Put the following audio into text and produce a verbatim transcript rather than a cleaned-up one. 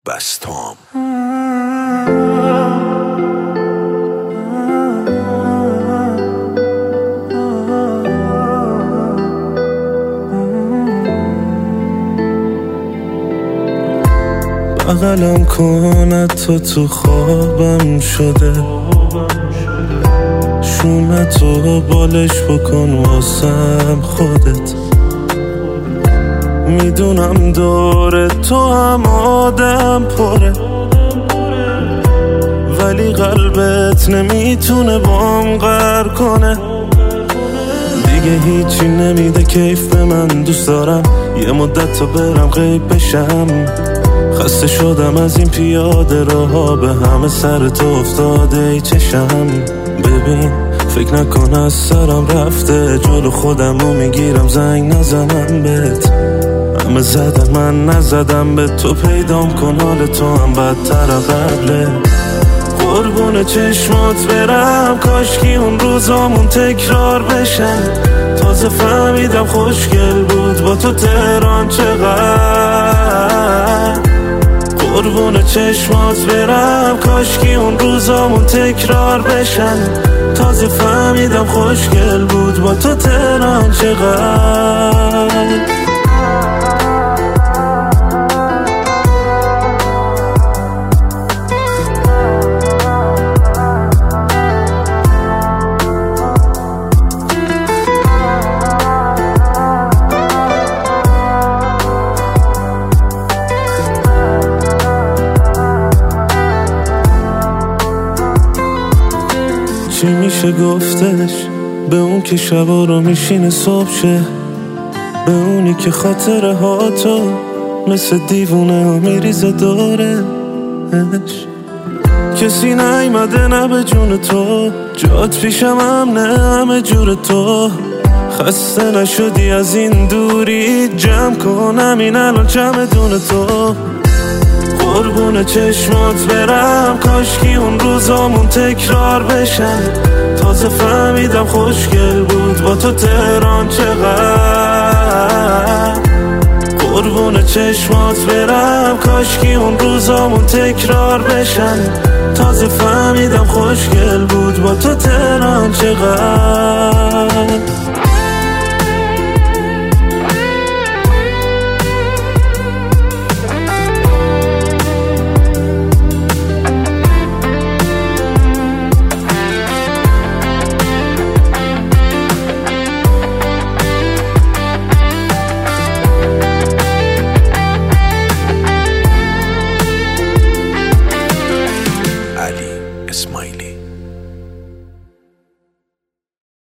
بستام. بغلم کن تو تو خوابم شده، شونتو بالش بکن واسم خودت. میدونم دور تو هم آدم پره، ولی قلبت نمیتونه بام غر کنه. دیگه هیچی نمیده کیف به من، دوست دارم یه مدت تا برم غیب بشم. خسته شدم از این پیاده راها، به همه سر تو افتاده ای چشم. ببین فکر نکن از سرم رفته، جلو خودمو میگیرم زنگ نزنم بهت. همه زدن من نزدم به تو، پیدام کن حال تو هم بدتر قبله. قربون چشمات برم، کاشکی اون روزامون تکرار بشن. تازه فهمیدم خوشگل بود با تو تهران چقدر. قربون چشمات برم، کاشکی اون روزامون تکرار بشن. تازه فهمیدم خوشگل بود با تو تهران چقدر. چی میشه گفتش به اون که شبا رو میشینه صبح شه، به اونی که خاطره ها تو مثل دیوونه ها میریزه دورش. کسی نیمده نه به جون تو، جات پیشم هم نه همه جور تو. خسته نشدی از این دوری، جمع کنم این الان چمدون تو. قربون چشمات برم، کاشکی اون روزامون تکرار بشن. تازه فهمیدم خوشگل بود با تو تهران چقدر. قربون چشمات برم، کاشکی اون روزامون تکرار بشن. تازه فهمیدم خوشگل بود با تو تهران چقدر.